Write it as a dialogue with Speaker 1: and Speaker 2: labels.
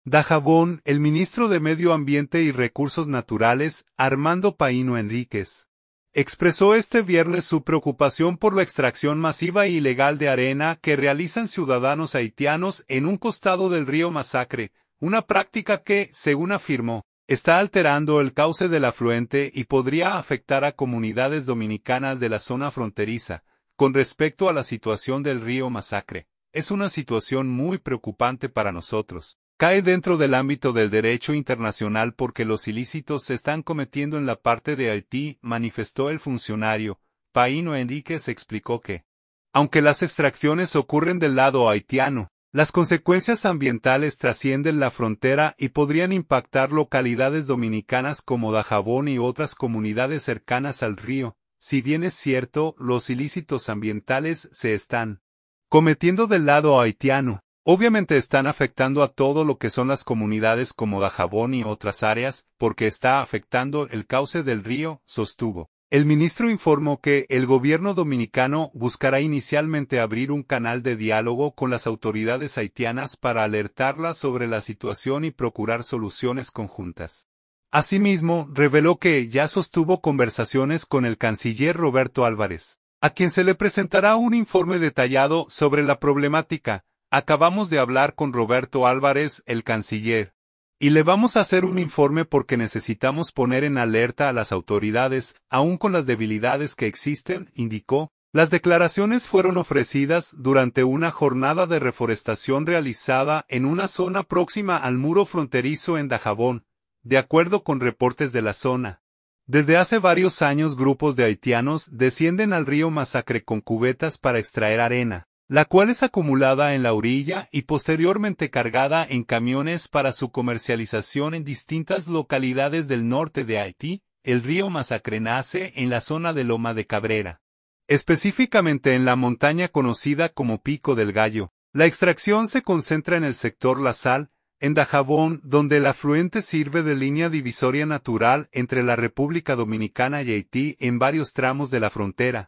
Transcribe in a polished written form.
Speaker 1: Dajabón, el ministro de Medio Ambiente y Recursos Naturales, Armando Paíno Enríquez, expresó este viernes su preocupación por la extracción masiva e ilegal de arena que realizan ciudadanos haitianos en un costado del río Masacre, una práctica que, según afirmó, está alterando el cauce del afluente y podría afectar a comunidades dominicanas de la zona fronteriza. Con respecto a la situación del río Masacre, es una situación muy preocupante para nosotros. Cae dentro del ámbito del derecho internacional porque los ilícitos se están cometiendo en la parte de Haití, manifestó el funcionario. Paíno Enríquez explicó que, aunque las extracciones ocurren del lado haitiano, las consecuencias ambientales trascienden la frontera y podrían impactar localidades dominicanas como Dajabón y otras comunidades cercanas al río. Si bien es cierto, los ilícitos ambientales se están cometiendo del lado haitiano, obviamente están afectando a todo lo que son las comunidades como Dajabón y otras áreas, porque está afectando el cauce del río, sostuvo. El ministro informó que el gobierno dominicano buscará inicialmente abrir un canal de diálogo con las autoridades haitianas para alertarlas sobre la situación y procurar soluciones conjuntas. Asimismo, reveló que ya sostuvo conversaciones con el canciller Roberto Álvarez, a quien se le presentará un informe detallado sobre la problemática. Acabamos de hablar con Roberto Álvarez, el canciller, y le vamos a hacer un informe porque necesitamos poner en alerta a las autoridades, aun con las debilidades que existen, indicó. Las declaraciones fueron ofrecidas durante una jornada de reforestación realizada en una zona próxima al muro fronterizo en Dajabón, de acuerdo con reportes de la zona. Desde hace varios años grupos de haitianos descienden al río Masacre con cubetas para extraer arena, la cual es acumulada en la orilla y posteriormente cargada en camiones para su comercialización en distintas localidades del norte de Haití. El río Masacre nace en la zona de Loma de Cabrera, específicamente en la montaña conocida como Pico del Gallo. La extracción se concentra en el sector La Sal, en Dajabón, donde el afluente sirve de línea divisoria natural entre la República Dominicana y Haití en varios tramos de la frontera.